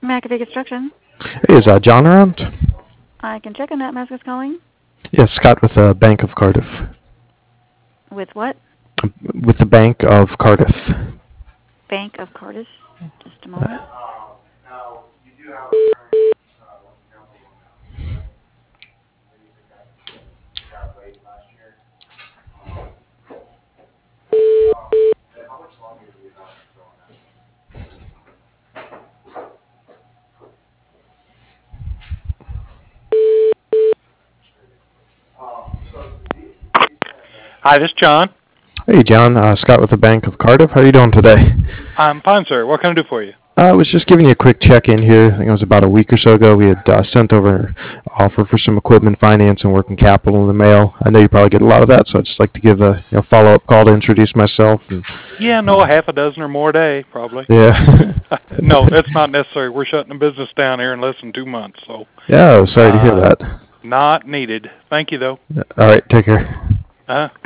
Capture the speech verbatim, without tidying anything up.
McAfee Construction. Hey, is uh, John around? I can check on that. Mask is calling. Yes, Scott with the Bank of Cardiff. With what? With the Bank of Cardiff. Bank of Cardiff. Just a moment. Hi, this is John. Hey, John. Uh, Scott with the Bank of Cardiff. How are you doing today? I'm fine, sir. What can I do for you? Uh, I was just giving you a quick check-in here. I think it was about a week or so ago. We had uh, sent over an offer for some equipment finance and working capital in the mail. I know you probably get a lot of that, so I'd just like to give a you know, follow-up call to introduce myself. And, Yeah, no, a half a dozen or more a day, probably. Yeah. No, that's not necessary. We're shutting the business down here in less than two months, so. Yeah, sorry uh, to hear that. Not needed. Thank you, though. All right, take care. Uh-huh.